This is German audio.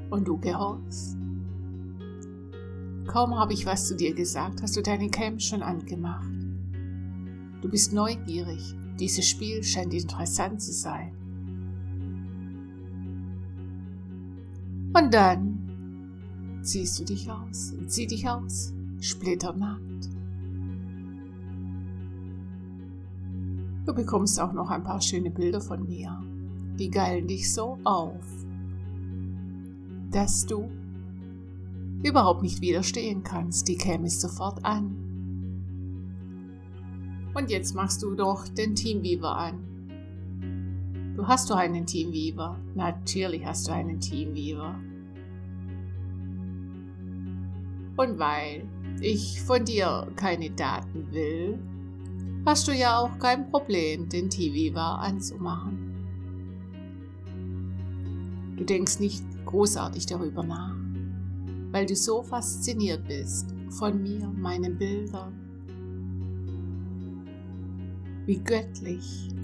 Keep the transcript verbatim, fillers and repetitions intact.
und du gehorchst. Kaum habe ich was zu dir gesagt, hast du deine Cam schon angemacht. Du bist neugierig, dieses Spiel scheint interessant zu sein. Und dann ziehst du dich aus, zieh dich aus, splitternackt. Du bekommst auch noch ein paar schöne Bilder von mir. Die geilen dich so auf, dass du überhaupt nicht widerstehen kannst. Die Cam ist sofort an. Und jetzt machst du doch den Teamviewer an. Du hast doch einen Teamviewer. Natürlich hast du einen Teamviewer. Und weil ich von dir keine Daten will, hast du ja auch kein Problem, den Teamviewer anzumachen. Du denkst nicht großartig darüber nach, weil du so fasziniert bist von mir, meinen Bildern. Wie göttlich